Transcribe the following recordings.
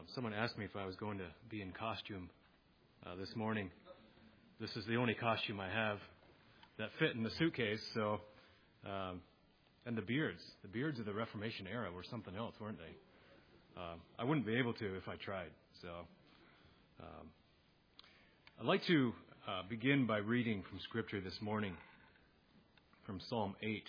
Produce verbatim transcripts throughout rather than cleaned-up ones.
someone asked me if I was going to be in costume uh, this morning. This is the only costume I have that fit in the suitcase. So, um, and the beards, the beards of the Reformation era were something else, weren't they? Uh, I wouldn't be able to if I tried. So, um, I'd like to uh, begin by reading from Scripture this morning from Psalm eight.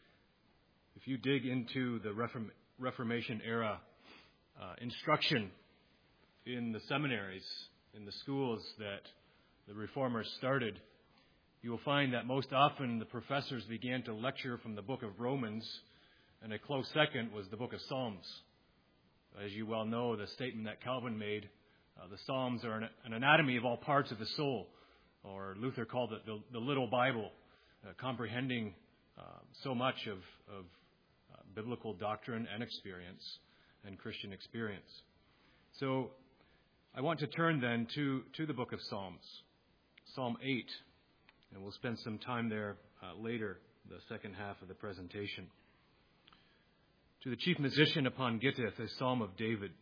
If you dig into the Reform- Reformation era uh, instruction in the seminaries, in the schools that the Reformers started, you will find that most often the professors began to lecture from the book of Romans, and a close second was the book of Psalms. As you well know, the statement that Calvin made, uh, the Psalms are an, an anatomy of all parts of the soul, or Luther called it the, the little Bible, uh, comprehending uh, so much of, of uh, biblical doctrine and experience and Christian experience. So I want to turn then to, to the book of Psalms, Psalm eight, and we'll spend some time there uh, later, the second half of the presentation. To the chief musician upon Gittith, a psalm of David.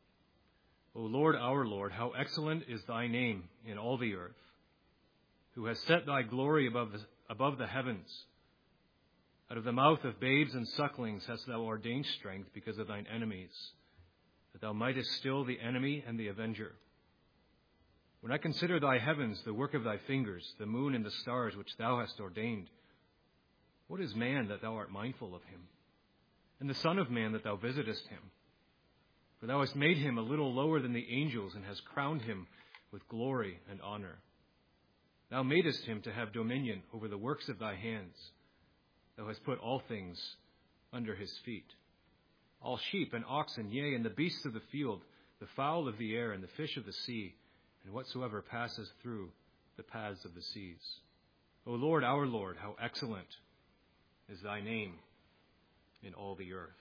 O Lord, our Lord, how excellent is thy name in all the earth, who has set thy glory above the, above the heavens. Out of the mouth of babes and sucklings hast thou ordained strength because of thine enemies, that thou mightest still the enemy and the avenger. When I consider thy heavens, the work of thy fingers, the moon and the stars which thou hast ordained, what is man that thou art mindful of him, and the son of man that thou visitest him? For thou hast made him a little lower than the angels, and hast crowned him with glory and honor. Thou madest him to have dominion over the works of thy hands. Thou hast put all things under his feet. All sheep and oxen, yea, and the beasts of the field, the fowl of the air, and the fish of the sea, and whatsoever passes through the paths of the seas. O Lord, our Lord, how excellent is thy name in all the earth.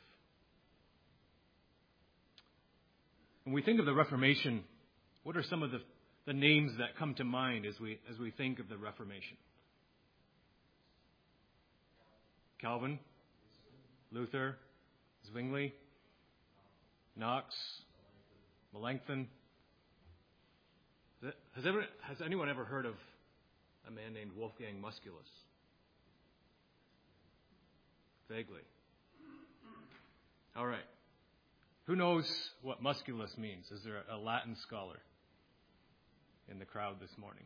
When we think of the Reformation, what are some of the, the names that come to mind as we as we think of the Reformation? Calvin, Luther, Zwingli, Knox, Melanchthon. Has, ever, has anyone ever heard of a man named Wolfgang Musculus? Vaguely. All right. Who knows what musculus means? Is there a Latin scholar in the crowd this morning?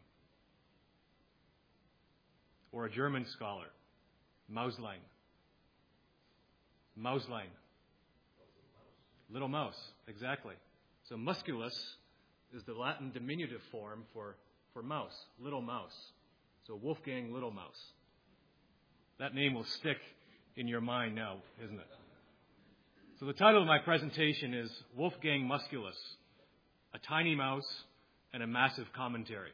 Or a German scholar? Mauslein. Mauslein. Little mouse, exactly. So musculus is the Latin diminutive form for, for mouse, little mouse. So Wolfgang Little Mouse. That name will stick in your mind now, isn't it? So the title of my presentation is Wolfgang Musculus, a tiny mouse and a massive commentary.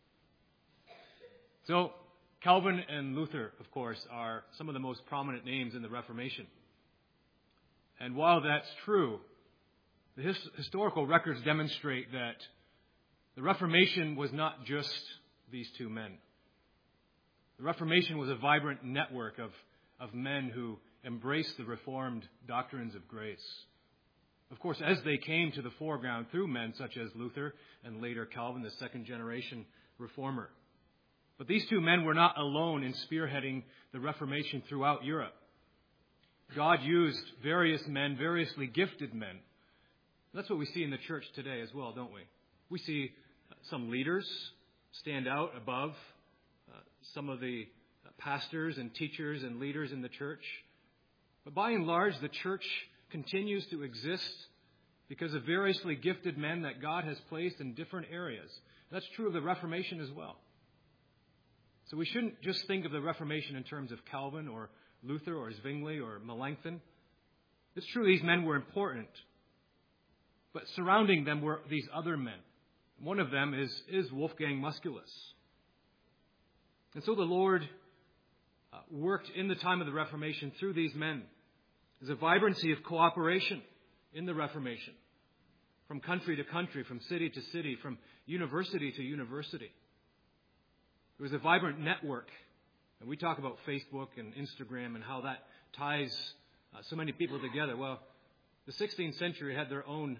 So Calvin and Luther, of course, are some of the most prominent names in the Reformation. And while that's true, the his- historical records demonstrate that the Reformation was not just these two men. The Reformation was a vibrant network of, of men who embraced the Reformed doctrines of grace. Of course, as they came to the foreground through men such as Luther and later Calvin, the second generation reformer. But these two men were not alone in spearheading the Reformation throughout Europe. God used various men, variously gifted men. That's what we see in the church today as well, don't we? We see some leaders stand out above uh, some of the pastors and teachers and leaders in the church. But by and large, the church continues to exist because of variously gifted men that God has placed in different areas. That's true of the Reformation as well. So we shouldn't just think of the Reformation in terms of Calvin or Luther or Zwingli or Melanchthon. It's true these men were important. But surrounding them were these other men. One of them is, is Wolfgang Musculus. And so the Lord uh, worked in the time of the Reformation through these men. There's a vibrancy of cooperation in the Reformation. From country to country, from city to city, from university to university. There was a vibrant network. And we talk about Facebook and Instagram and how that ties uh, so many people together. Well, the sixteenth century had their own uh,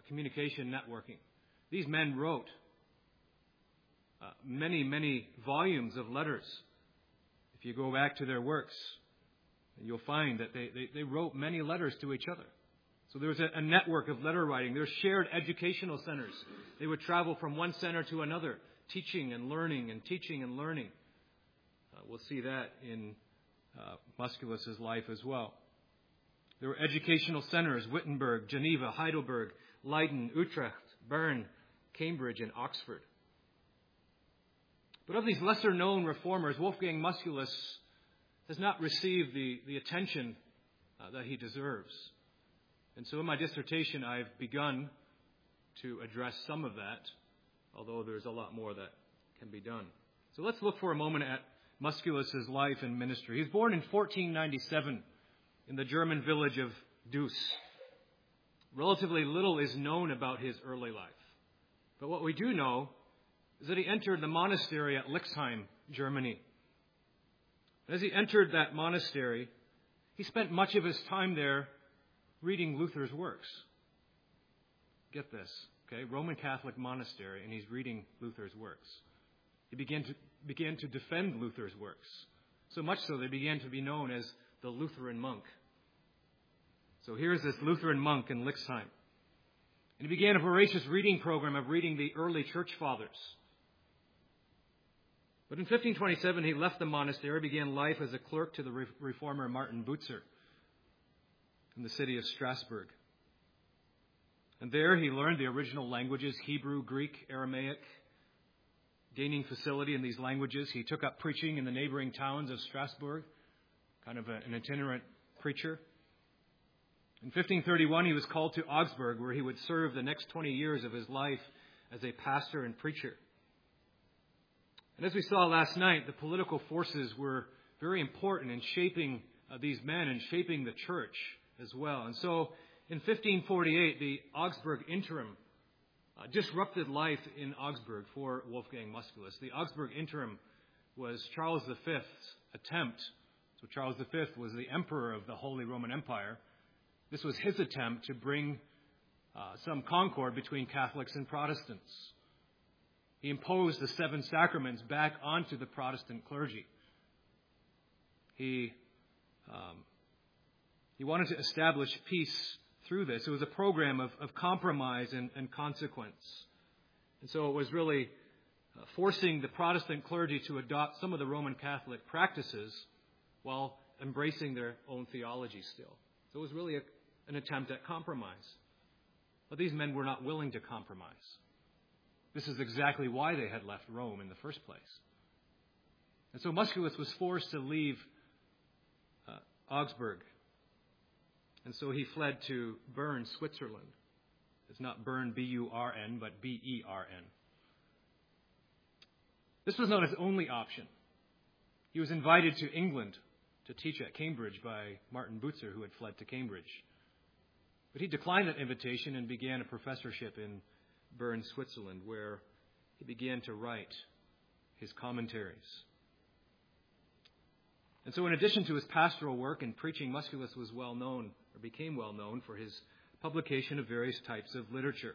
communication networking. These men wrote uh, many, many volumes of letters. If you go back to their works, you'll find that they, they, they wrote many letters to each other. So there was a, a network of letter writing. There were shared educational centers. They would travel from one center to another, teaching and learning and teaching and learning. Uh, we'll see that in uh, Musculus's life as well. There were educational centers: Wittenberg, Geneva, Heidelberg, Leiden, Utrecht, Bern, Cambridge, and Oxford. But of these lesser-known reformers, Wolfgang Musculus has not received the, the attention uh, that he deserves. And so in my dissertation, I've begun to address some of that, although there's a lot more that can be done. So let's look for a moment at Musculus's life and ministry. He was born in fourteen ninety-seven in the German village of Düss. Relatively little is known about his early life. But what we do know is that he entered the monastery at Lixheim, Germany. As he entered that monastery, he spent much of his time there reading Luther's works. Get this, okay? Roman Catholic monastery, and he's reading Luther's works. He began to, began to defend Luther's works. So much so they began to be known as the Lutheran monk. So here's this Lutheran monk in Lixheim. And he began a voracious reading program of reading the early church fathers. But in fifteen twenty-seven, he left the monastery, began life as a clerk to the reformer Martin Butzer in the city of Strasbourg. And there he learned the original languages: Hebrew, Greek, Aramaic. Gaining facility in these languages, he took up preaching in the neighboring towns of Strasbourg, kind of a, an itinerant preacher. In fifteen thirty-one, he was called to Augsburg, where he would serve the next twenty years of his life as a pastor and preacher. And as we saw last night, the political forces were very important in shaping uh, these men and shaping the church as well. And so in fifteen forty-eight, the Augsburg Interim uh, disrupted life in Augsburg for Wolfgang Musculus. The Augsburg Interim was Charles the Fifth's attempt. So Charles the Fifth was the emperor of the Holy Roman Empire. This was his attempt to bring uh, some concord between Catholics and Protestants. He imposed the seven sacraments back onto the Protestant clergy. He, um, he wanted to establish peace through this. It was a program of, of compromise and, and consequence. And so it was really uh, forcing the Protestant clergy to adopt some of the Roman Catholic practices while embracing their own theology still. So it was really a, an attempt at compromise. But these men were not willing to compromise. This is exactly why they had left Rome in the first place. And so Musculus was forced to leave uh, Augsburg. And so he fled to Bern, Switzerland. It's not Bern, B U R N, but B E R N. This was not his only option. He was invited to England to teach at Cambridge by Martin Butzer, who had fled to Cambridge. But he declined that invitation and began a professorship in Bern, Switzerland, where he began to write his commentaries. And so in addition to his pastoral work and preaching, Musculus was well known, or became well known, for his publication of various types of literature.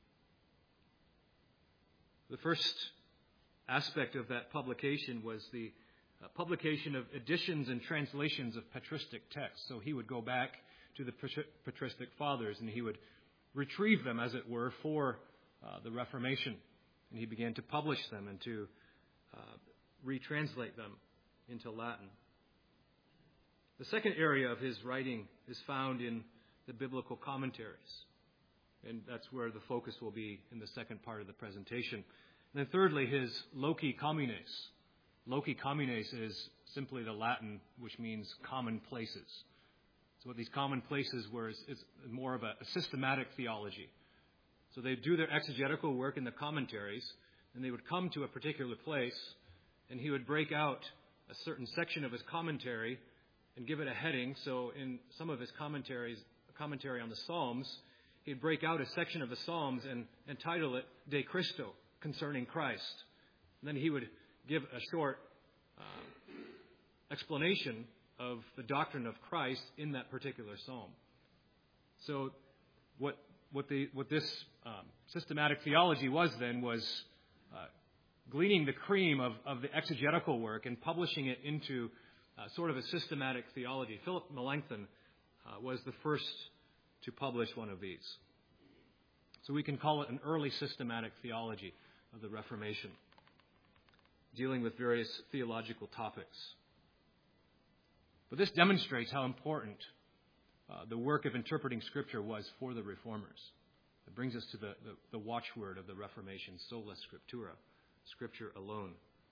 The first aspect of that publication was the uh, publication of editions and translations of patristic texts. So he would go back to the patristic fathers and he would retrieve them, as it were, for uh, the Reformation. And he began to publish them and to uh, retranslate them into Latin. The second area of his writing is found in the biblical commentaries. And that's where the focus will be in the second part of the presentation. And then thirdly, his Loci Commines. Loci Commines is simply the Latin, which means common places. So what these common places were is, is more of a, a systematic theology. So they do their exegetical work in the commentaries, and they would come to a particular place, and he would break out a certain section of his commentary and give it a heading. So in some of his commentaries, commentary on the Psalms, he'd break out a section of the Psalms and, and title it De Christo, concerning Christ. And then he would give a short uh, explanation of the doctrine of Christ in that particular psalm. So what what, the, what this um, systematic theology was then was uh, gleaning the cream of, of the exegetical work and publishing it into uh, sort of a systematic theology. Philip Melanchthon uh, was the first to publish one of these. So we can call it an early systematic theology of the Reformation, dealing with various theological topics. But this demonstrates how important uh, the work of interpreting Scripture was for the Reformers. It brings us to the, the, the watchword of the Reformation, sola scriptura, Scripture alone.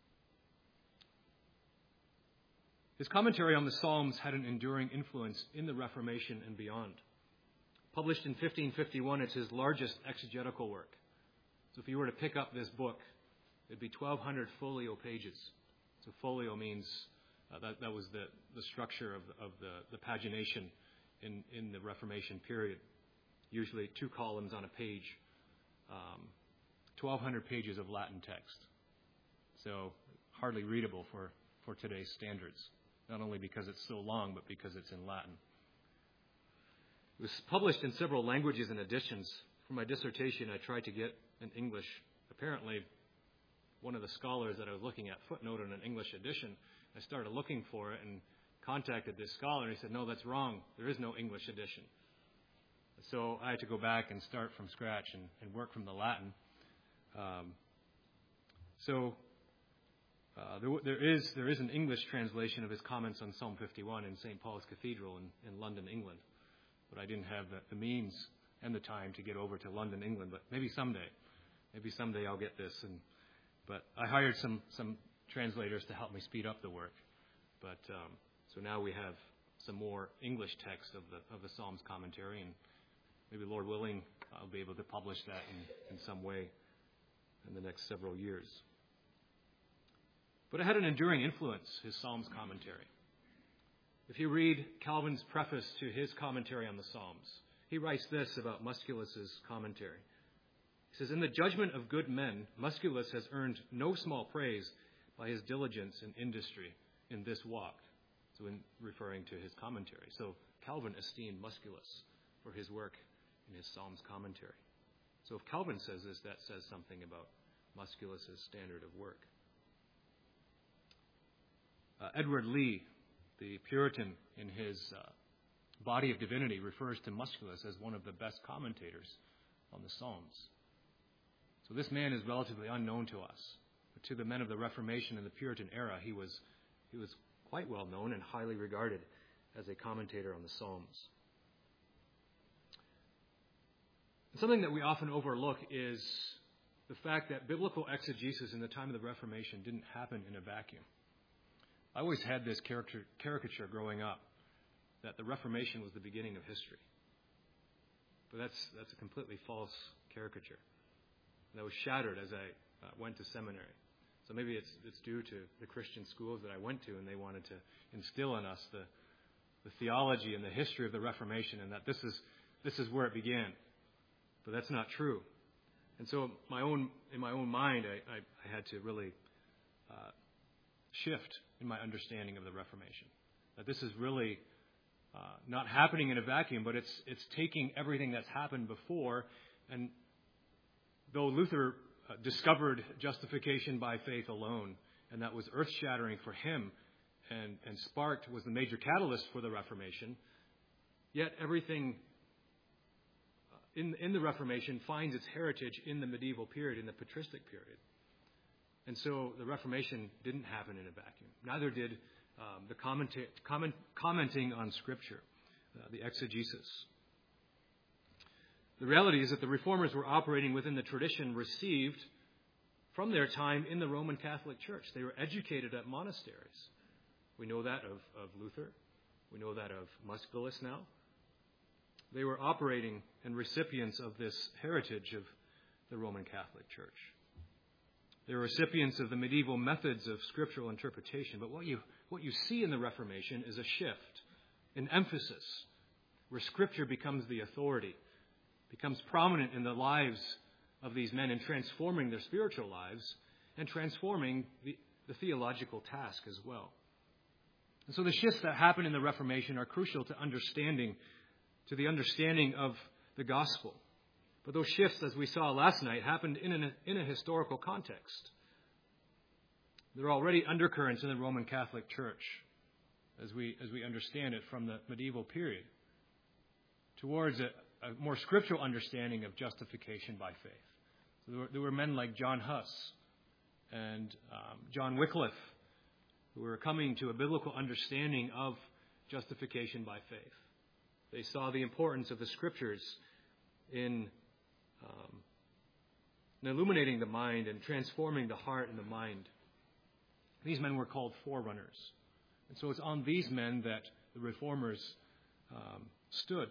His commentary on the Psalms had an enduring influence in the Reformation and beyond. Published in fifteen fifty-one, it's his largest exegetical work. So if you were to pick up this book, it'd be twelve hundred folio pages. So folio means uh, that, that was the, the structure of, the, of the, the pagination in, in the Reformation period. Usually two columns on a page. Um, twelve hundred pages of Latin text. So hardly readable for, for today's standards. Not only because it's so long, but because it's in Latin. It was published in several languages and editions. For my dissertation, I tried to get an English. Apparently, one of the scholars that I was looking at footnoted an English edition. I started looking for it and contacted this scholar, and he said, no, that's wrong. There is no English edition. So I had to go back and start from scratch and, and work from the Latin. Um, so uh, there, there is there is an English translation of his comments on Psalm fifty-one in Saint Paul's Cathedral in, in London, England. But I didn't have the, the means and the time to get over to London, England. But maybe someday, maybe someday I'll get this. And but I hired some some translators to help me speed up the work. But um, so now we have some more English text of the of the Psalms commentary, and maybe Lord willing, I'll be able to publish that in, in some way in the next several years. But it had an enduring influence, his Psalms commentary. If you read Calvin's preface to his commentary on the Psalms, he writes this about Musculus's commentary. He says, in the judgment of good men, Musculus has earned no small praise by his diligence and industry in this walk. So in referring to his commentary. So Calvin esteemed Musculus for his work in his Psalms commentary. So if Calvin says this, that says something about Musculus's standard of work. Uh, Edward Lee, the Puritan, in his uh, Body of Divinity, refers to Musculus as one of the best commentators on the Psalms. So this man is relatively unknown to us. But to the men of the Reformation and the Puritan era, he was he was quite well known and highly regarded as a commentator on the Psalms. And something that we often overlook is the fact that biblical exegesis in the time of the Reformation didn't happen in a vacuum. I always had this caricature, caricature growing up that the Reformation was the beginning of history. But that's that's a completely false caricature. That was shattered as I uh, went to seminary. So maybe it's it's due to the Christian schools that I went to, and they wanted to instill in us the the theology and the history of the Reformation, and that this is this is where it began. But that's not true. And so my own in my own mind, I, I, I had to really uh, shift in my understanding of the Reformation. That this is really uh, not happening in a vacuum, but it's it's taking everything that's happened before. And though Luther uh, discovered justification by faith alone, and that was earth-shattering for him, and, and sparked, was the major catalyst for the Reformation, yet everything in, in the Reformation finds its heritage in the medieval period, in the patristic period. And so the Reformation didn't happen in a vacuum. Neither did um, the commenta- comment, commenting on Scripture, uh, the exegesis. The reality is that the Reformers were operating within the tradition received from their time in the Roman Catholic Church. They were educated at monasteries. We know that of, of Luther. We know that of Musculus now. They were operating and recipients of this heritage of the Roman Catholic Church. They were recipients of the medieval methods of scriptural interpretation. But what you what you see in the Reformation is a shift, an emphasis, where Scripture becomes the authority, becomes prominent in the lives of these men in transforming their spiritual lives and transforming the, the theological task as well. And so the shifts that happen in the Reformation are crucial to understanding, to the understanding of the gospel. But those shifts, as we saw last night, happened in, an, in a historical context. There are already undercurrents in the Roman Catholic Church, as we, as we understand it from the medieval period, towards a, a more scriptural understanding of justification by faith. So there, were, there were men like John Huss and um, John Wycliffe, who were coming to a biblical understanding of justification by faith. They saw the importance of the Scriptures in, um, in illuminating the mind and transforming the heart and the mind. These men were called forerunners. And so it's on these men that the Reformers um, stood.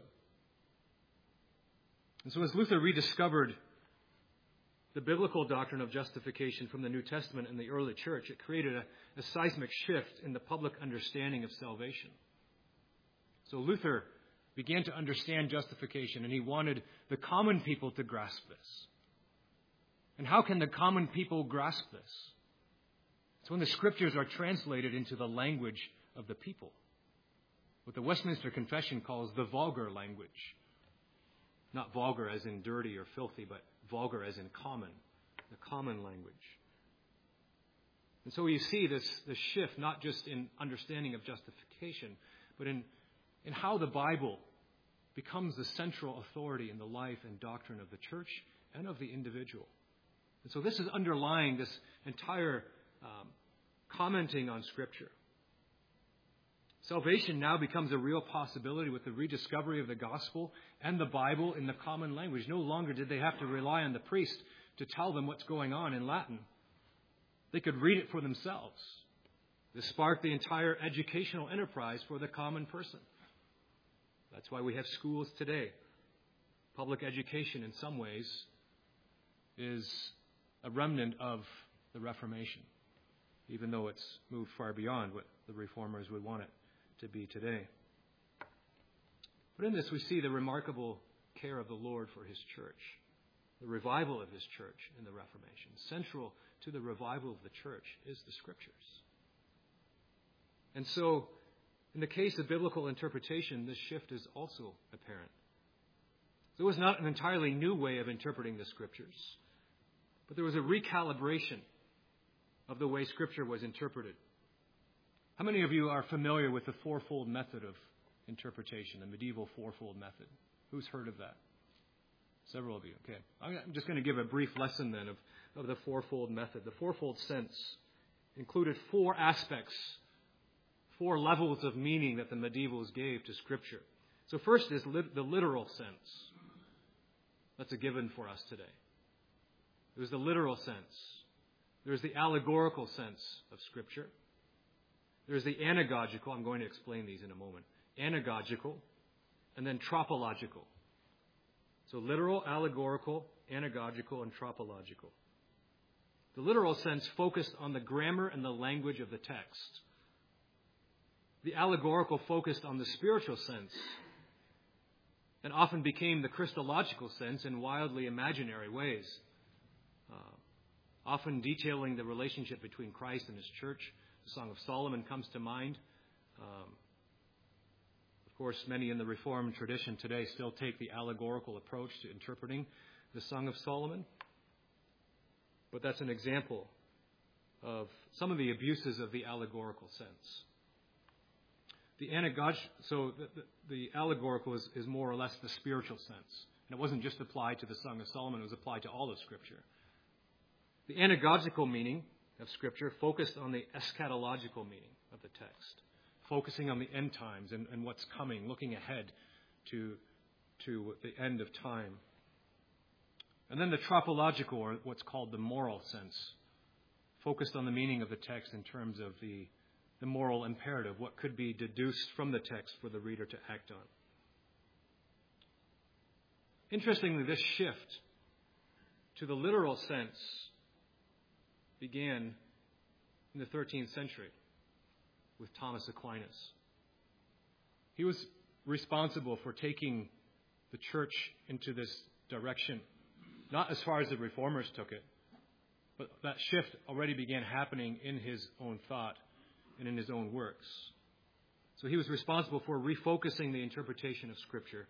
And so as Luther rediscovered the biblical doctrine of justification from the New Testament in the early church, it created a, a seismic shift in the public understanding of salvation. So Luther began to understand justification, and he wanted the common people to grasp this. And how can the common people grasp this? It's when the Scriptures are translated into the language of the people, what the Westminster Confession calls the vulgar language. Not vulgar as in dirty or filthy, but vulgar as in common, the common language. And so you see this, this shift, not just in understanding of justification, but in, in how the Bible becomes the central authority in the life and doctrine of the church and of the individual. And so this is underlying this entire um, commenting on Scripture. Salvation now becomes a real possibility with the rediscovery of the gospel and the Bible in the common language. No longer did they have to rely on the priest to tell them what's going on in Latin. They could read it for themselves. This sparked the entire educational enterprise for the common person. That's why we have schools today. Public education, in some ways, is a remnant of the Reformation, even though it's moved far beyond what the Reformers would want it to be today. But in this, we see the remarkable care of the Lord for His church, the revival of His church in the Reformation. Central to the revival of the church is the Scriptures. And so, in the case of biblical interpretation, this shift is also apparent. There was not an entirely new way of interpreting the Scriptures, but there was a recalibration of the way Scripture was interpreted. How many of you are familiar with the fourfold method of interpretation, the medieval fourfold method? Who's heard of that? Several of you. Okay. I'm just going to give a brief lesson then of, of the fourfold method. The fourfold sense included four aspects, four levels of meaning that the medievals gave to Scripture. So first is lit- the literal sense. That's a given for us today. There's the literal sense. There's the allegorical sense of Scripture. There's the anagogical. I'm going to explain these in a moment. Anagogical, and then tropological. So literal, allegorical, anagogical, and tropological. The literal sense focused on the grammar and the language of the text. The allegorical focused on the spiritual sense and often became the Christological sense in wildly imaginary ways, uh, often detailing the relationship between Christ and His church. The Song of Solomon comes to mind. Um, of course, many in the Reformed tradition today still take the allegorical approach to interpreting the Song of Solomon. But that's an example of some of the abuses of the allegorical sense. The anagog- so the, the, the allegorical is, is more or less the spiritual sense. And it wasn't just applied to the Song of Solomon, it was applied to all of Scripture. The anagogical meaning of Scripture focused on the eschatological meaning of the text, focusing on the end times and, and what's coming, looking ahead to, to the end of time. And then the tropological, or what's called the moral sense, focused on the meaning of the text in terms of the, the moral imperative, what could be deduced from the text for the reader to act on. Interestingly, this shift to the literal sense began in the thirteenth century with Thomas Aquinas. He was responsible for taking the church into this direction, not as far as the Reformers took it, but that shift already began happening in his own thought and in his own works. So he was responsible for refocusing the interpretation of Scripture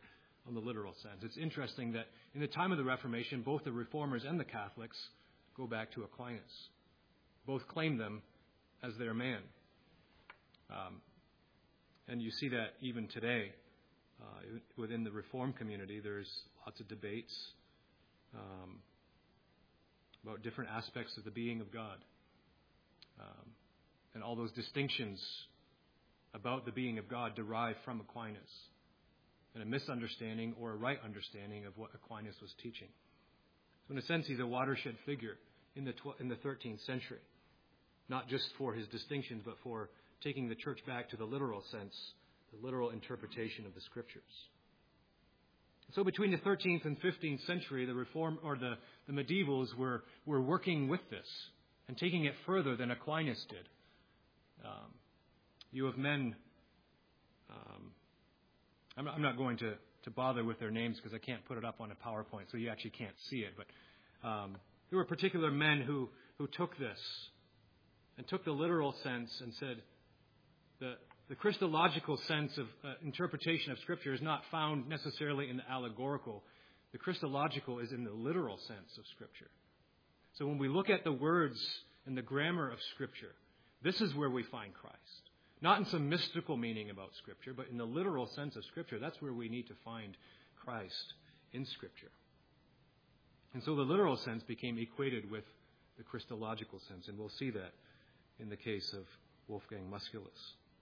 on the literal sense. It's interesting that in the time of the Reformation, both the Reformers and the Catholics go back to Aquinas. Both claim them as their man. Um, and you see that even today. Uh, within the Reformed community, there's lots of debates um, about different aspects of the being of God. Um, and all those distinctions about the being of God derive from Aquinas, and a misunderstanding or a right understanding of what Aquinas was teaching. So in a sense, he's a watershed figure in the tw- in the thirteenth century, not just for his distinctions, but for taking the church back to the literal sense, the literal interpretation of the Scriptures. So between the thirteenth and fifteenth century, the Reform or the, the medievals were were working with this and taking it further than Aquinas did. Um, you have men. Um, I'm, I'm not going to, to bother with their names because I can't put it up on a PowerPoint, so you actually can't see it. But um, there were particular men who who took this and took the literal sense and said the The Christological sense of uh, interpretation of Scripture is not found necessarily in the allegorical. The Christological is in the literal sense of Scripture. So when we look at the words and the grammar of Scripture, this is where we find Christ. Not in some mystical meaning about Scripture, but in the literal sense of Scripture. That's where we need to find Christ in Scripture. And so the literal sense became equated with the Christological sense, and we'll see that in the case of Wolfgang Musculus.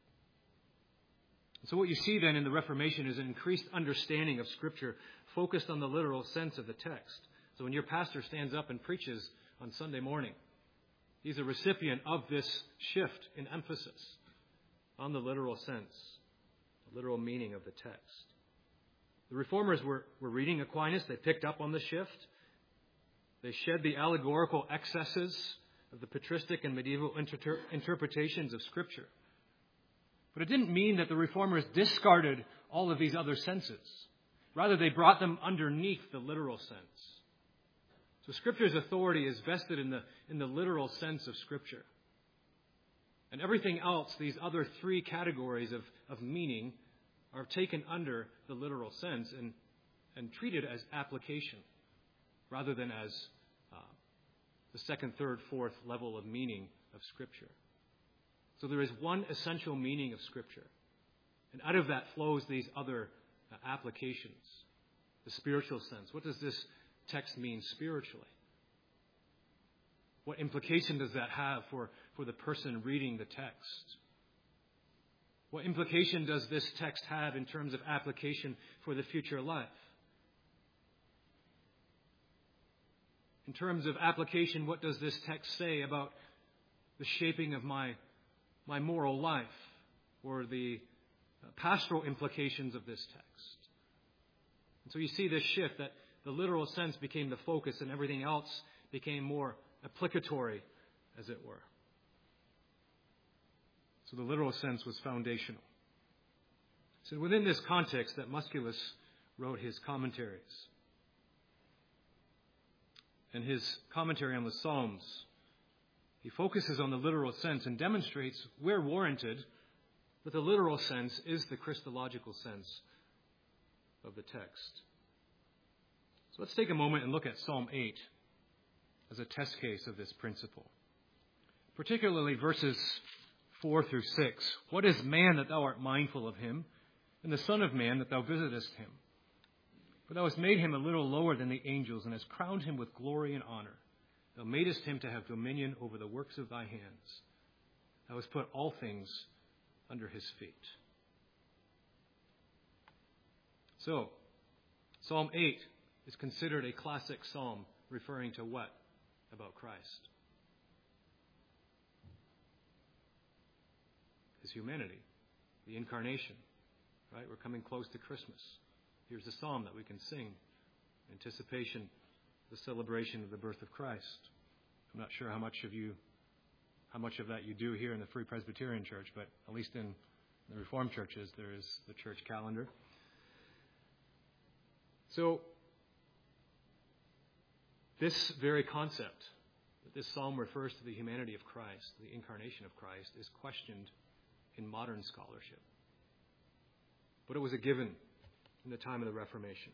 So what you see then in the Reformation is an increased understanding of Scripture focused on the literal sense of the text. So when your pastor stands up and preaches on Sunday morning, he's a recipient of this shift in emphasis on the literal sense, the literal meaning of the text. The Reformers were, were reading Aquinas. They picked up on the shift. They shed the allegorical excesses of the patristic and medieval inter- interpretations of Scripture. But it didn't mean that the Reformers discarded all of these other senses. Rather, they brought them underneath the literal sense. So Scripture's authority is vested in the, in the literal sense of Scripture. And everything else, these other three categories of, of meaning, are taken under the literal sense and, and treated as application rather than as uh, the second, third, fourth level of meaning of Scripture. So there is one essential meaning of Scripture. And out of that flows these other uh, applications. The spiritual sense. What does this text mean spiritually? What implication does that have for, for the person reading the text? What implication does this text have in terms of application for the future life? In terms of application, what does this text say about the shaping of my my moral life, or the pastoral implications of this text? And so you see this shift, that the literal sense became the focus and everything else became more applicatory, as it were. So the literal sense was foundational. So within this context that Musculus wrote his commentaries. And his commentary on the Psalms, he focuses on the literal sense and demonstrates, where warranted, that the literal sense is the Christological sense of the text. So let's take a moment and look at Psalm eight as a test case of this principle. Particularly verses four through six. What is man that thou art mindful of him, and the Son of Man that thou visitest him? For thou hast made him a little lower than the angels, and hast crowned him with glory and honor. Thou madest him to have dominion over the works of thy hands. Thou hast put all things under his feet. So, Psalm eight is considered a classic psalm referring to what about Christ? His humanity, the incarnation, right? We're coming close to Christmas. Here's a psalm that we can sing in anticipation, the celebration of the birth of Christ. I'm not sure how much of you, how much of that you do here in the Free Presbyterian Church, but at least in the Reformed churches, there is the church calendar. So, this very concept, that this psalm refers to the humanity of Christ, the incarnation of Christ, is questioned in modern scholarship. But it was a given in the time of the Reformation.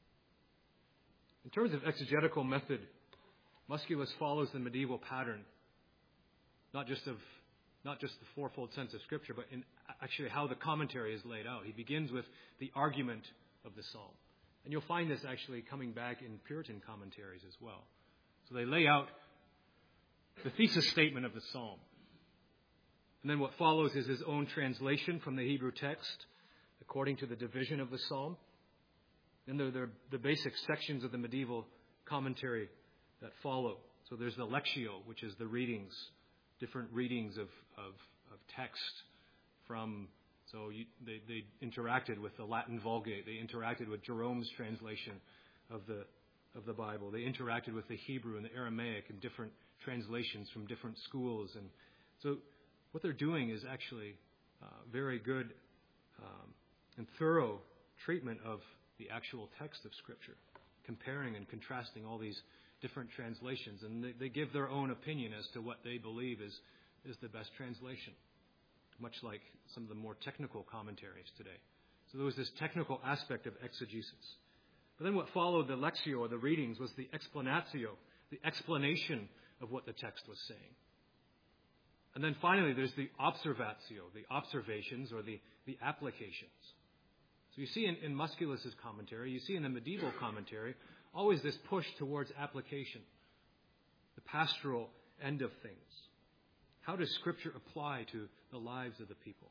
In terms of exegetical method, Musculus follows the medieval pattern, not just of not just the fourfold sense of Scripture, but in actually how the commentary is laid out. He begins with the argument of the psalm. And you'll find this actually coming back in Puritan commentaries as well. So they lay out the thesis statement of the psalm. And then what follows is his own translation from the Hebrew text according to the division of the psalm. And there are the basic sections of the medieval commentary that follow. So there's the Lectio, which is the readings, different readings of, of, of text from, so you, they, they interacted with the Latin Vulgate. They interacted with Jerome's translation of the, of the Bible. They interacted with the Hebrew and the Aramaic and different translations from different schools. And so what they're doing is actually uh, very good um, and thorough treatment of the actual text of Scripture, comparing and contrasting all these different translations. And they, they give their own opinion as to what they believe is, is the best translation, much like some of the more technical commentaries today. So there was this technical aspect of exegesis. But then what followed the Lectio, or the readings, was the explanatio, the explanation of what the text was saying. And then finally, there's the observatio, the observations or the, the applications. So you see in, in Musculus's commentary, you see in the medieval commentary, always this push towards application, the pastoral end of things. How does Scripture apply to the lives of the people?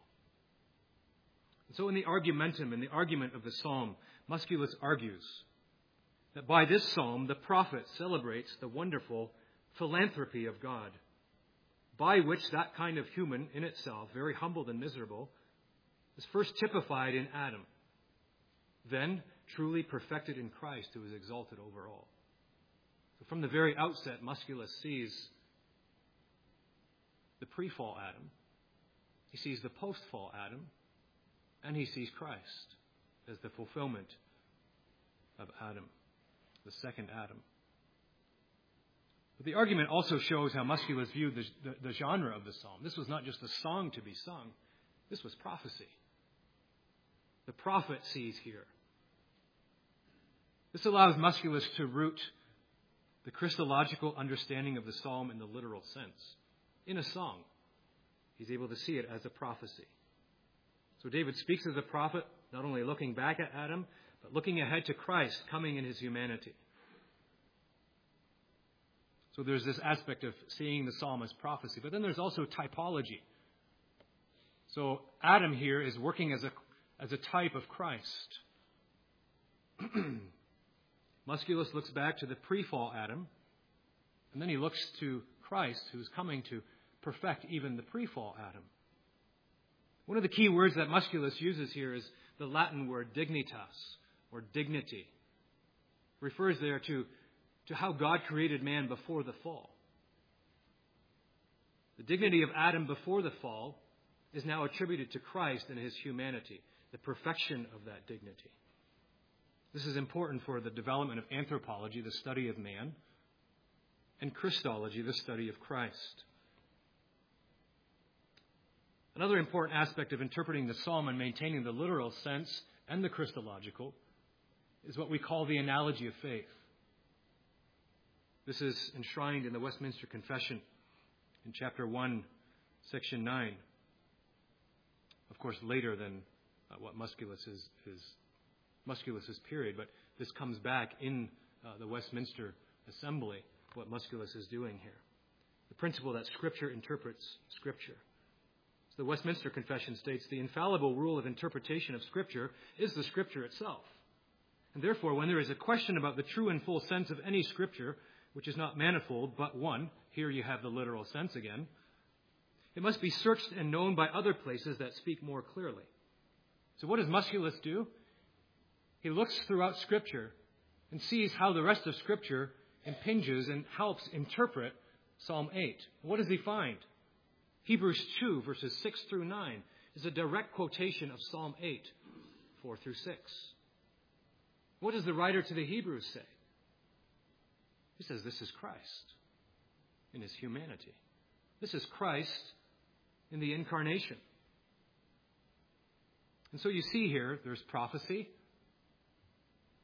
And so in the argumentum, in the argument of the psalm, Musculus argues that by this psalm, the prophet celebrates the wonderful philanthropy of God, by which that kind of human in itself, very humbled and miserable, is first typified in Adam, then truly perfected in Christ, who is exalted over all. So from the very outset, Musculus sees the pre-fall Adam, he sees the post-fall Adam, and he sees Christ as the fulfillment of Adam, the second Adam. But the argument also shows how Musculus viewed the, the, the genre of the psalm. This was not just a song to be sung. This was prophecy. The prophet sees here. This allows Musculus to root the Christological understanding of the psalm in the literal sense. In a song, he's able to see it as a prophecy. So David speaks as a prophet, not only looking back at Adam, but looking ahead to Christ coming in his humanity. So there's this aspect of seeing the psalm as prophecy. But then there's also typology. So Adam here is working as a, as a type of Christ. Musculus looks back to the pre-fall Adam, and then he looks to Christ, who's coming to perfect even the pre-fall Adam. One of the key words that Musculus uses here is the Latin word dignitas, or dignity. It refers there to, to how God created man before the fall. The dignity of Adam before the fall is now attributed to Christ and his humanity, the perfection of that dignity. This is important for the development of anthropology, the study of man, and Christology, the study of Christ. Another important aspect of interpreting the psalm and maintaining the literal sense and the Christological is what we call the analogy of faith. This is enshrined in the Westminster Confession in chapter one, section nine. Of course, later than uh, what Musculus is, is Musculus's period, but this comes back in uh, the Westminster Assembly, what Musculus is doing here. The principle that Scripture interprets Scripture. So the Westminster Confession states, the infallible rule of interpretation of Scripture is the Scripture itself. And therefore, when there is a question about the true and full sense of any Scripture, which is not manifold, but one, here you have the literal sense again, it must be searched and known by other places that speak more clearly. So what does Musculus do? He looks throughout Scripture and sees how the rest of Scripture impinges and helps interpret Psalm eight. What does he find? Hebrews two, verses six through nine, is a direct quotation of Psalm eight, four through six. What does the writer to the Hebrews say? He says this is Christ in his humanity. This is Christ in the incarnation. And so you see here, there's prophecy,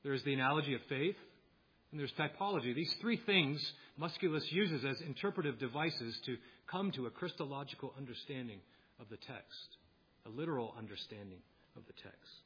There's the analogy of faith, and there's typology. These three things Musculus uses as interpretive devices to come to a Christological understanding of the text, a literal understanding of the text.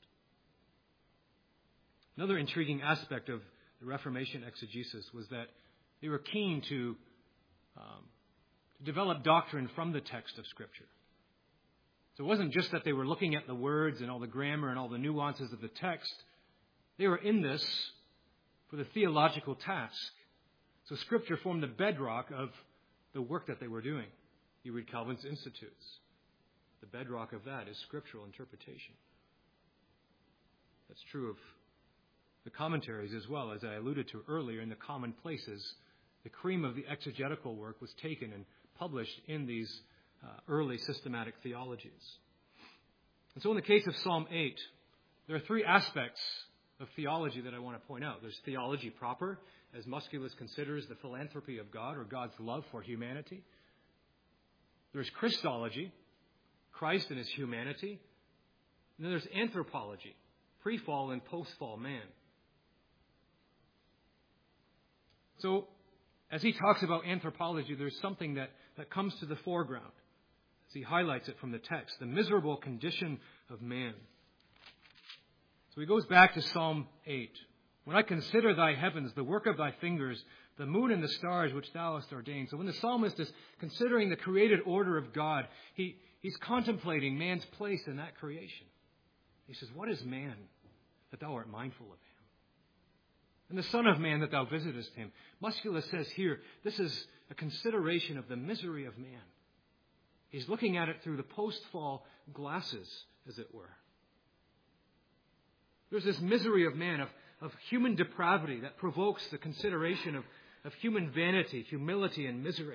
Another intriguing aspect of the Reformation exegesis was that they were keen to, um, to develop doctrine from the text of Scripture. So it wasn't just that they were looking at the words and all the grammar and all the nuances of the text. They were in this for the theological task. So Scripture formed the bedrock of the work that they were doing. You read Calvin's Institutes. The bedrock of that is scriptural interpretation. That's true of the commentaries as well. As I alluded to earlier, in the commonplaces, the cream of the exegetical work was taken and published in these uh, early systematic theologies. And so in the case of Psalm eight, there are three aspects of theology that I want to point out. There's theology proper, as Musculus considers the philanthropy of God or God's love for humanity. There's Christology, Christ and his humanity. And then there's anthropology, pre-fall and post-fall man. So, as he talks about anthropology, there's something that, that comes to the foreground as he highlights it from the text, the miserable condition of man. So he goes back to Psalm eight. When I consider thy heavens, the work of thy fingers, the moon and the stars which thou hast ordained. So when the psalmist is considering the created order of God, he, he's contemplating man's place in that creation. He says, what is man that thou art mindful of him? And the Son of Man that thou visitest him. Musculus says here, this is a consideration of the misery of man. He's looking at it through the post-fall glasses, as it were. There's this misery of man, of, of human depravity that provokes the consideration of, of human vanity, humility, and misery.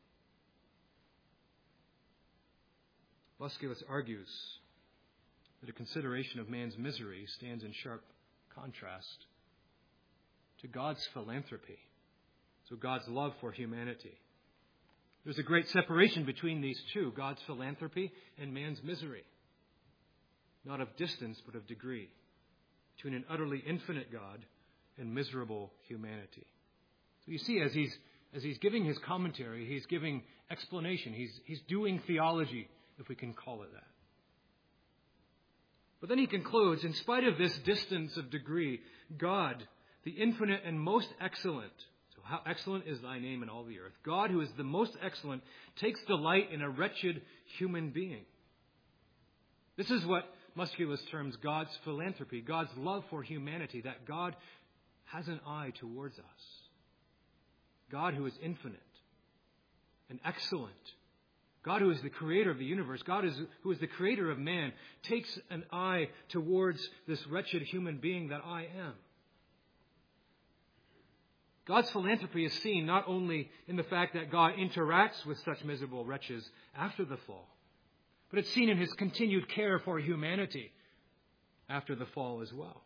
Musculus argues that a consideration of man's misery stands in sharp contrast to God's philanthropy, so God's love for humanity. There's a great separation between these two, God's philanthropy and man's misery. Not of distance, but of degree. Between an utterly infinite God and miserable humanity. So you see, as he's as he's giving his commentary, he's giving explanation. He's he's doing theology, if we can call it that. But then he concludes, in spite of this distance of degree, God, the infinite and most excellent, so how excellent is thy name in all the earth, God, who is the most excellent, takes delight in a wretched human being. This is what Musculus terms God's philanthropy, God's love for humanity, that God has an eye towards us. God who is infinite and excellent, God who is the creator of the universe, God is, who is the creator of man, takes an eye towards this wretched human being that I am. God's philanthropy is seen not only in the fact that God interacts with such miserable wretches after the fall, but it's seen in his continued care for humanity after the fall as well.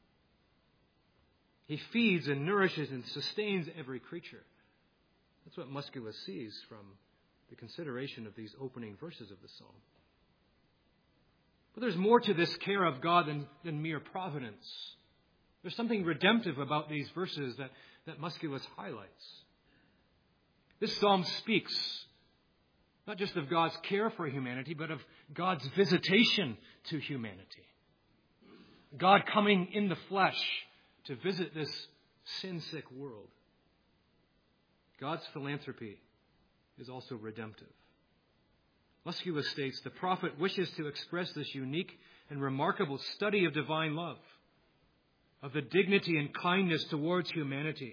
He feeds and nourishes and sustains every creature. That's what Musculus sees from the consideration of these opening verses of the psalm. But there's more to this care of God than, than mere providence. There's something redemptive about these verses that, that Musculus highlights. This psalm speaks not just of God's care for humanity, but of God's visitation to humanity. God coming in the flesh to visit this sin-sick world. God's philanthropy is also redemptive. Musculus states, the prophet wishes to express this unique and remarkable study of divine love, of the dignity and kindness towards humanity.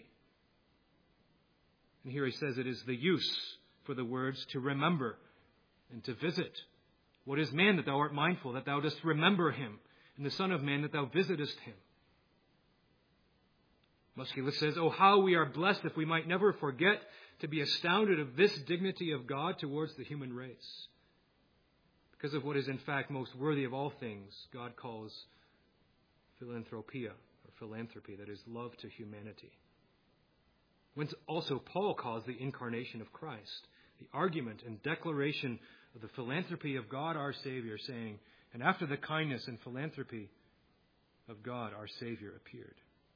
And here he says it is the use for the words to remember and to visit. What is man that thou art mindful, that thou dost remember him, and the Son of Man that thou visitest him? Musculus says, oh, how we are blessed if we might never forget to be astounded of this dignity of God towards the human race. Because of what is in fact most worthy of all things, God calls philanthropia, or philanthropy, that is love to humanity. Whence also Paul calls the incarnation of Christ, the argument and declaration of the philanthropy of God our Savior, saying, and after the kindness and philanthropy of God our Savior appeared.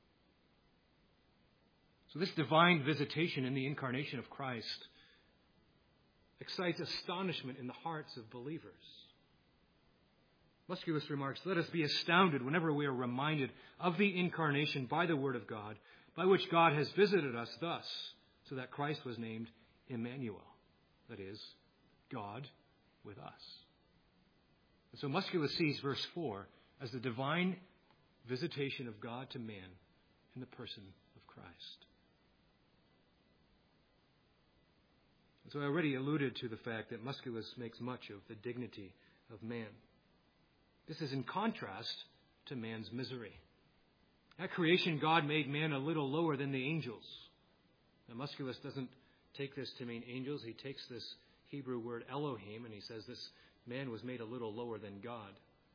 So this divine visitation in the incarnation of Christ excites astonishment in the hearts of believers. Musculus remarks, let us be astounded whenever we are reminded of the incarnation by the Word of God, by which God has visited us thus, so that Christ was named Emmanuel, that is, God with us. And so Musculus sees verse four as the divine visitation of God to man in the person of Christ. And so I already alluded to the fact that Musculus makes much of the dignity of man. This is in contrast to man's misery. At creation, God made man a little lower than the angels. Now, Musculus doesn't take this to mean angels. He takes this Hebrew word Elohim, and he says this man was made a little lower than God.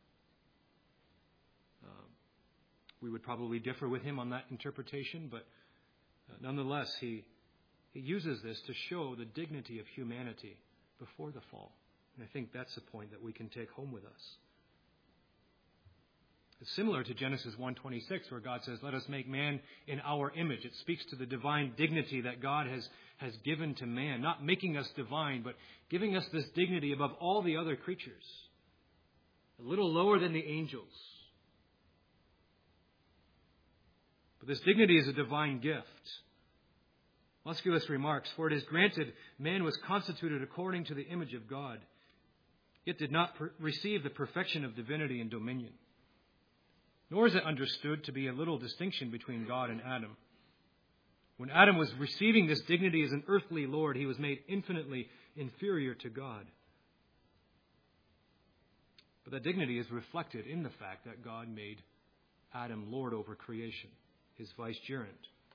Uh, we would probably differ with him on that interpretation, but uh, nonetheless, he, he uses this to show the dignity of humanity before the fall. And I think that's the point that we can take home with us. It's similar to Genesis one twenty-six, where God says, let us make man in our image. It speaks to the divine dignity that God has, has given to man, not making us divine, but giving us this dignity above all the other creatures, a little lower than the angels. But this dignity is a divine gift. Musculus remarks, for it is granted man was constituted according to the image of God, yet did not per- receive the perfection of divinity and dominion. Nor is it understood to be a little distinction between God and Adam. When Adam was receiving this dignity as an earthly lord, he was made infinitely inferior to God. But that dignity is reflected in the fact that God made Adam lord over creation, his vicegerent.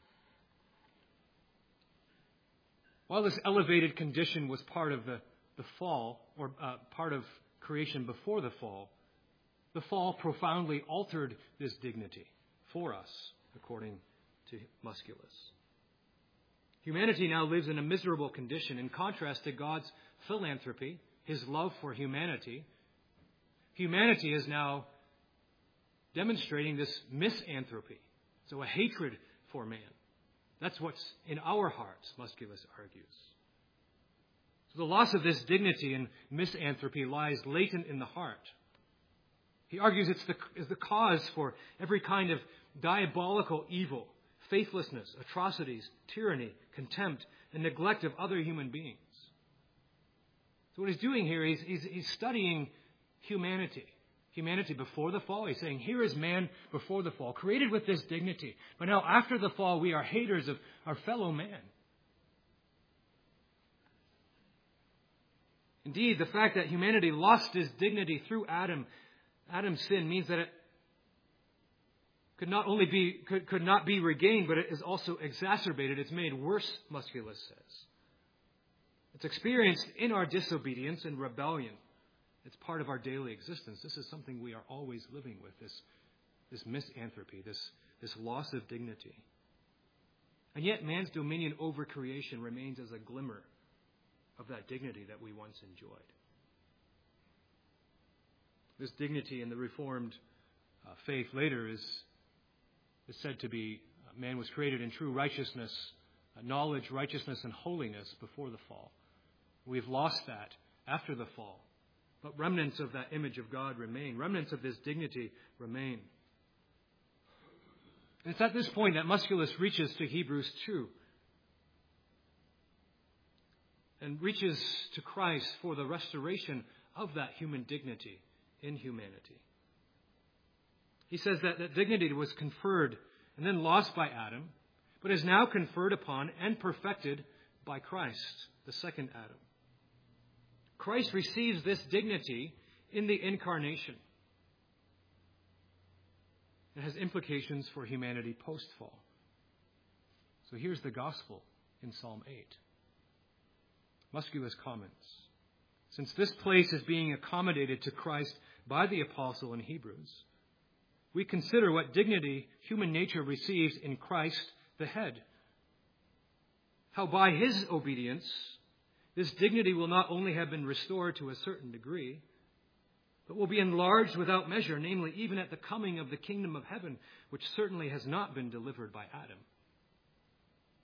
While this elevated condition was part of the, the fall, or uh, part of creation before the fall, the fall profoundly altered this dignity for us, according to Musculus. Humanity now lives in a miserable condition. In contrast to God's philanthropy, his love for humanity, humanity is now demonstrating this misanthropy, so a hatred for man. That's what's in our hearts, Musculus argues. So the loss of this dignity and misanthropy lies latent in the heart. He argues it's the, is the cause for every kind of diabolical evil, faithlessness, atrocities, tyranny, contempt, and neglect of other human beings. So what he's doing here is he's, he's studying humanity. Humanity before the fall. He's saying, here is man before the fall, created with this dignity. But now after the fall, we are haters of our fellow man. Indeed, the fact that humanity lost its dignity through Adam Adam's sin means that it could not only be could, could not be regained, but it is also exacerbated. It's made worse, Musculus says. It's experienced in our disobedience and rebellion. It's part of our daily existence. This is something we are always living with, this, this misanthropy, this, this loss of dignity. And yet man's dominion over creation remains as a glimmer of that dignity that we once enjoyed. This dignity in the Reformed uh, faith later is, is said to be, uh, man was created in true righteousness, uh, knowledge, righteousness, and holiness before the fall. We've lost that after the fall. But remnants of that image of God remain. Remnants of this dignity remain. And it's at this point that Musculus reaches to Hebrews two and reaches to Christ for the restoration of that human dignity in humanity. He says that that dignity was conferred and then lost by Adam, but is now conferred upon and perfected by Christ, the second Adam. Christ receives this dignity in the incarnation. It has implications for humanity post-fall. So here's the gospel in Psalm eight. Musculus comments, since this place is being accommodated to Christ by the apostle in Hebrews, we consider what dignity human nature receives in Christ the head. How by his obedience, this dignity will not only have been restored to a certain degree, but will be enlarged without measure, namely even at the coming of the kingdom of heaven, which certainly has not been delivered by Adam.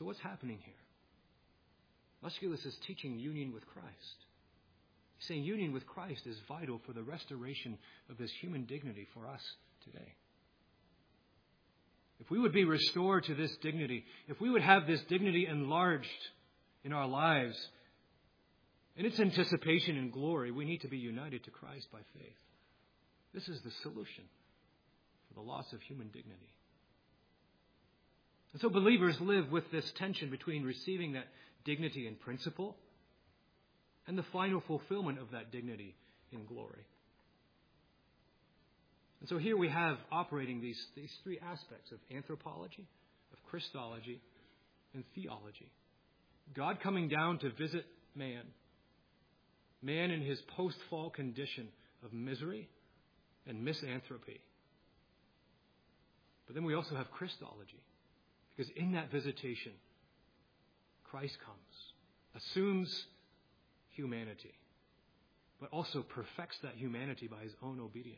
So what's happening here? Musculus is teaching union with Christ. He's saying union with Christ is vital for the restoration of this human dignity for us today. If we would be restored to this dignity, if we would have this dignity enlarged in our lives, in its anticipation and glory, we need to be united to Christ by faith. This is the solution for the loss of human dignity. And so believers live with this tension between receiving that dignity in principle and the final fulfillment of that dignity in glory. And so here we have operating these, these three aspects of anthropology, of Christology, and theology. God coming down to visit man. Man in his post-fall condition of misery and misanthropy. But then we also have Christology. Because in that visitation, Christ comes, assumes humanity, but also perfects that humanity by his own obedience.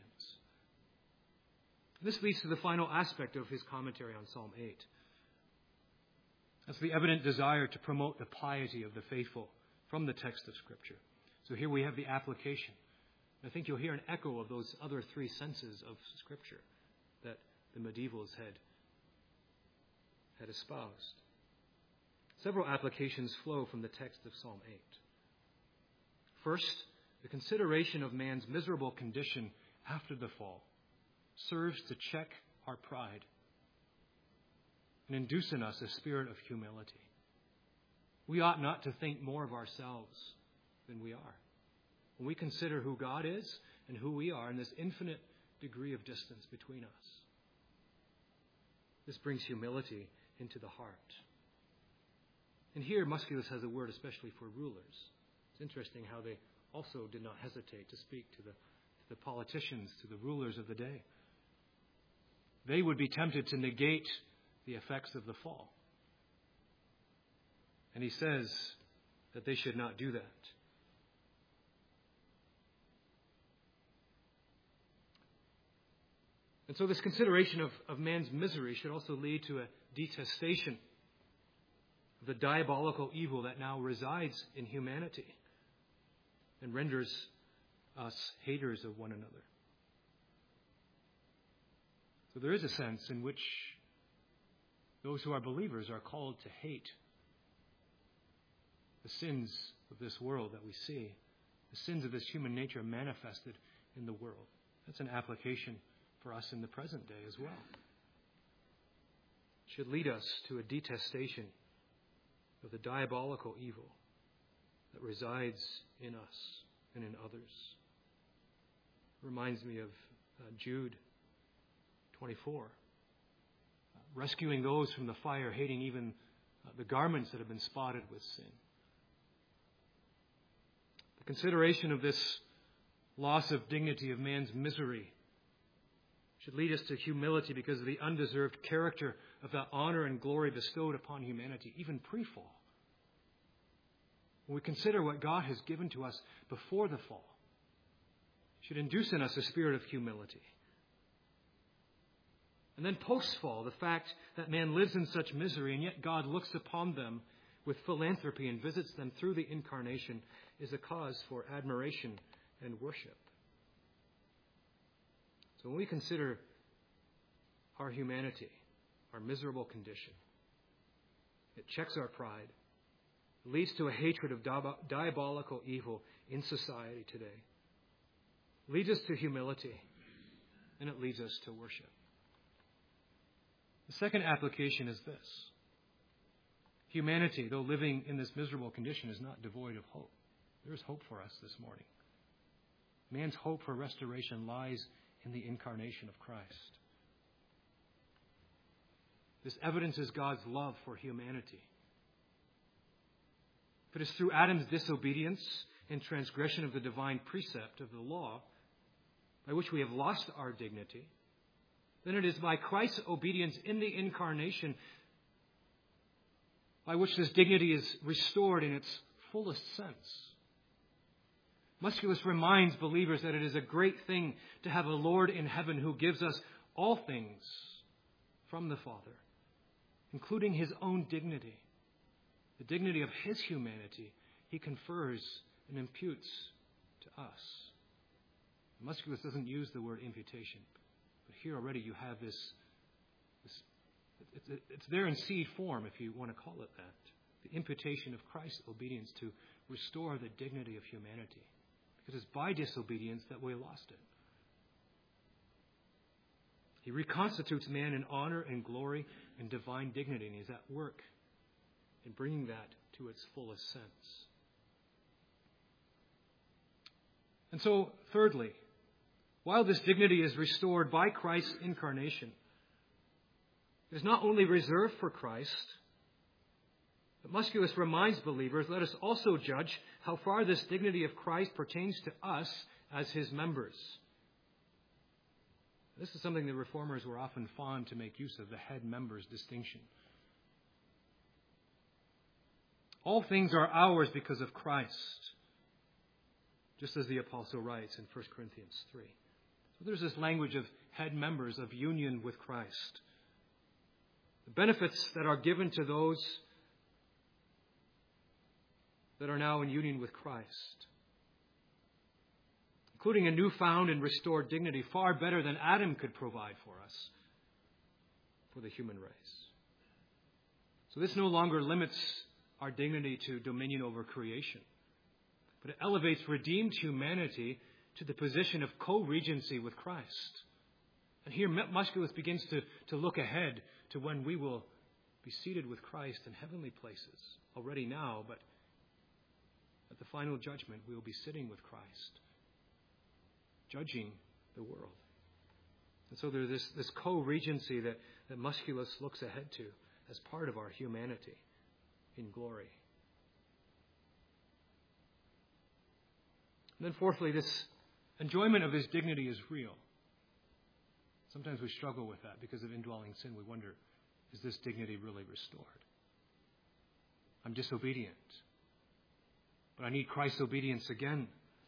This leads to the final aspect of his commentary on Psalm eight. That's the evident desire to promote the piety of the faithful from the text of Scripture. So here we have the application. I think you'll hear an echo of those other three senses of Scripture that the medievals had, had espoused. Several applications flow from the text of Psalm eight. First, the consideration of man's miserable condition after the fall serves to check our pride and induce in us a spirit of humility. We ought not to think more of ourselves than we are. When we consider who God is and who we are in this infinite degree of distance between us, this brings humility into the heart. And here Musculus has a word especially for rulers. It's interesting how they also did not hesitate to speak to the, to the politicians, to the rulers of the day. They would be tempted to negate the effects of the fall. And he says that they should not do that. And so this consideration of, of man's misery should also lead to a detestation of the diabolical evil that now resides in humanity and renders us haters of one another. So there is a sense in which those who are believers are called to hate the sins of this world that we see, the sins of this human nature manifested in the world. That's an application for us in the present day as well. It should lead us to a detestation of the diabolical evil that resides in us and in others. It reminds me of uh, Jude twenty-four. Uh, rescuing those from the fire, hating even uh, the garments that have been spotted with sin. The consideration of this loss of dignity of man's misery should lead us to humility because of the undeserved character of that honor and glory bestowed upon humanity, even pre-fall. When we consider what God has given to us before the fall, it should induce in us a spirit of humility. And then post-fall, the fact that man lives in such misery and yet God looks upon them with philanthropy and visits them through the incarnation is a cause for admiration and worship. So when we consider our humanity, our miserable condition, it checks our pride, leads to a hatred of diabolical evil in society today, leads us to humility, and it leads us to worship. The second application is this. Humanity, though living in this miserable condition, is not devoid of hope. There is hope for us this morning. Man's hope for restoration lies in the incarnation of Christ. This evidences God's love for humanity. If it is through Adam's disobedience and transgression of the divine precept of the law by which we have lost our dignity, then it is by Christ's obedience in the incarnation by which this dignity is restored in its fullest sense. Musculus reminds believers that it is a great thing to have a Lord in heaven who gives us all things from the Father, including his own dignity, the dignity of his humanity, he confers and imputes to us. Musculus doesn't use the word imputation, but here already you have this, this it's, it's there in seed form, if you want to call it that. The imputation of Christ's obedience to restore the dignity of humanity. Because it's by disobedience that we lost it. He reconstitutes man in honor and glory and divine dignity, and he's at work in bringing that to its fullest sense. And so, thirdly, while this dignity is restored by Christ's incarnation, it is not only reserved for Christ, but Musculus reminds believers, let us also judge how far this dignity of Christ pertains to us as his members. This is something the Reformers were often fond to make use of, the head members distinction. All things are ours because of Christ, just as the apostle writes in First Corinthians three. So there's this language of head members, of union with Christ. The benefits that are given to those that are now in union with Christ, including a newfound and restored dignity far better than Adam could provide for us, for the human race. So this no longer limits our dignity to dominion over creation, but it elevates redeemed humanity to the position of co-regency with Christ. And here Musculus begins to, to look ahead to when we will be seated with Christ in heavenly places, already now, but at the final judgment we will be sitting with Christ, judging the world. And so there's this, this co-regency that, that Musculus looks ahead to as part of our humanity in glory. And then fourthly, this enjoyment of his dignity is real. Sometimes we struggle with that because of indwelling sin. We wonder, is this dignity really restored? I'm disobedient, but I need Christ's obedience again.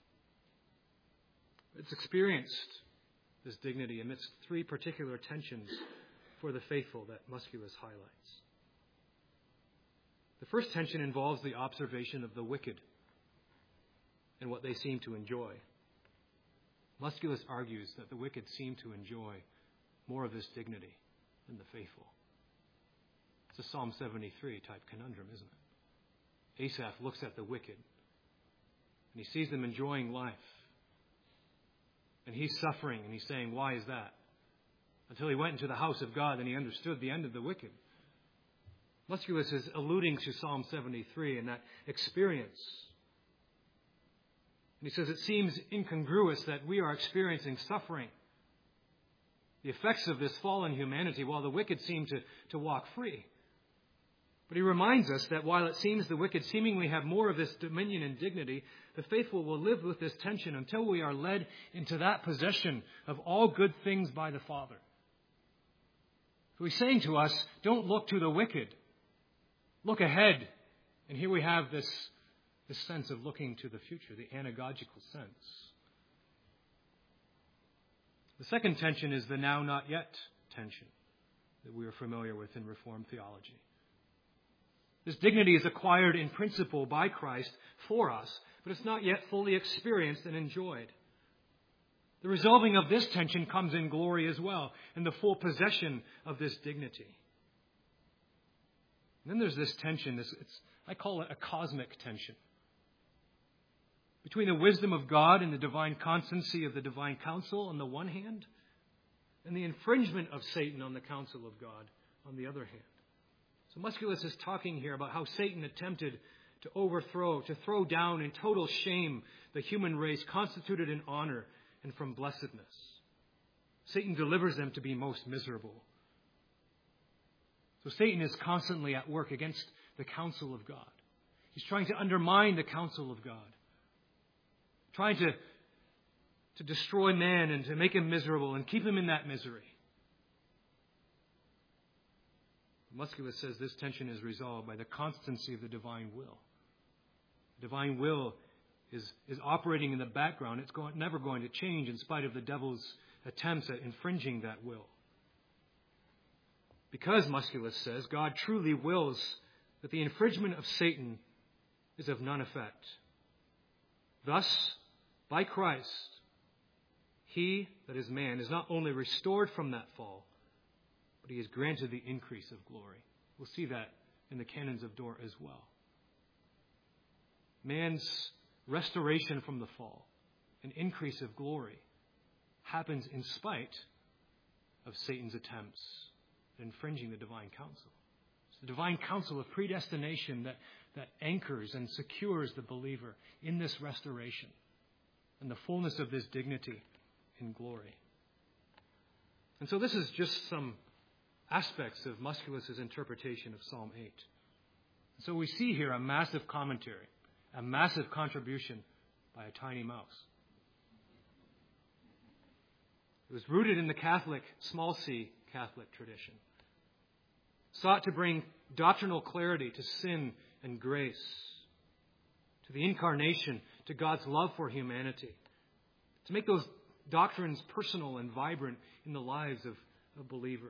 It's experienced, this dignity, amidst three particular tensions for the faithful that Musculus highlights. The first tension involves the observation of the wicked and what they seem to enjoy. Musculus argues that the wicked seem to enjoy more of this dignity than the faithful. It's a Psalm seventy-three type conundrum, isn't it? Asaph looks at the wicked and he sees them enjoying life. And he's suffering and he's saying, why is that? Until he went into the house of God and he understood the end of the wicked. Musculus is alluding to Psalm seventy-three and that experience. And he says it seems incongruous that we are experiencing suffering, the effects of this fallen humanity, while the wicked seem to, to walk free. But he reminds us that while it seems the wicked seemingly have more of this dominion and dignity, the faithful will live with this tension until we are led into that possession of all good things by the Father. So he's saying to us, don't look to the wicked. Look ahead. And here we have this, this sense of looking to the future, the anagogical sense. The second tension is the now not yet tension that we are familiar with in Reformed theology. This dignity is acquired in principle by Christ for us, but it's not yet fully experienced and enjoyed. The resolving of this tension comes in glory as well, in the full possession of this dignity. And then there's this tension, this, it's, I call it a cosmic tension, between the wisdom of God and the divine constancy of the divine counsel on the one hand, and the infringement of Satan on the counsel of God on the other hand. So Musculus is talking here about how Satan attempted to overthrow, to throw down in total shame the human race constituted in honor and from blessedness. Satan delivers them to be most miserable. So Satan is constantly at work against the counsel of God. He's trying to undermine the counsel of God, trying to, to destroy man and to make him miserable and keep him in that misery. Musculus says this tension is resolved by the constancy of the divine will. The divine will is, is operating in the background. It's going, never going to change in spite of the devil's attempts at infringing that will. Because, Musculus says, God truly wills that the infringement of Satan is of none effect. Thus, by Christ, he, that is man, is not only restored from that fall, but he is granted the increase of glory. We'll see that in the canons of Dort as well. Man's restoration from the fall, an increase of glory, happens in spite of Satan's attempts at infringing the divine counsel. It's the divine counsel of predestination that, that anchors and secures the believer in this restoration and the fullness of this dignity in glory. And so this is just some aspects of Musculus's interpretation of Psalm eight. So we see here a massive commentary, a massive contribution by a tiny mouse. It was rooted in the Catholic, small c Catholic tradition. Sought to bring doctrinal clarity to sin and grace, to the incarnation, to God's love for humanity, to make those doctrines personal and vibrant in the lives of, of believers.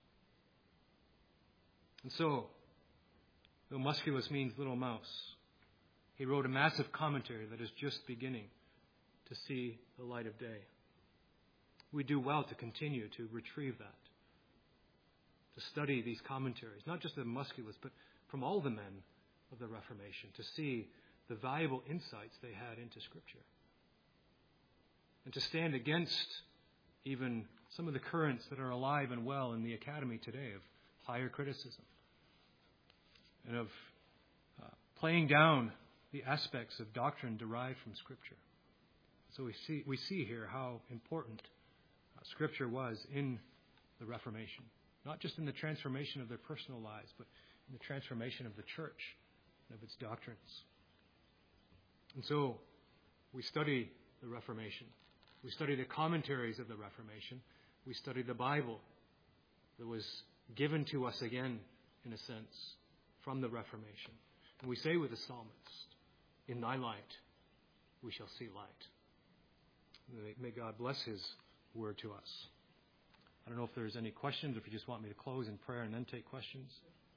And so, though Musculus means little mouse, he wrote a massive commentary that is just beginning to see the light of day. We do well to continue to retrieve that, to study these commentaries, not just of Musculus, but from all the men of the Reformation, to see the valuable insights they had into Scripture, and to stand against even some of the currents that are alive and well in the academy today of higher criticism and of uh, playing down the aspects of doctrine derived from Scripture. So we see we see here how important uh, Scripture was in the Reformation, not just in the transformation of their personal lives, but in the transformation of the church and of its doctrines. And so we study the Reformation. We study the commentaries of the Reformation. We study the Bible that was given to us again, in a sense, from the Reformation. And we say with the psalmist, in thy light we shall see light. May, may God bless his word to us. I don't know if there's any questions, or if you just want me to close in prayer and then take questions.